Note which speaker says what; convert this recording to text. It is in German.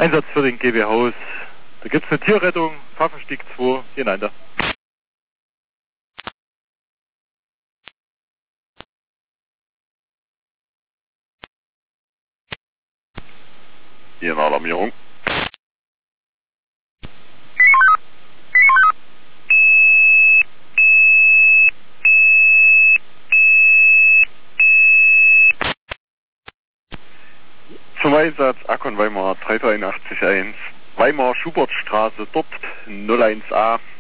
Speaker 1: Einsatz für den GB Haus. Da gibt es eine Tierrettung, Pfaffenstieg 2, hinein da.
Speaker 2: Hier eine Alarmierung. Zum Einsatz Akkon Weimar 3881, Weimar Schubertstraße, dort 01a.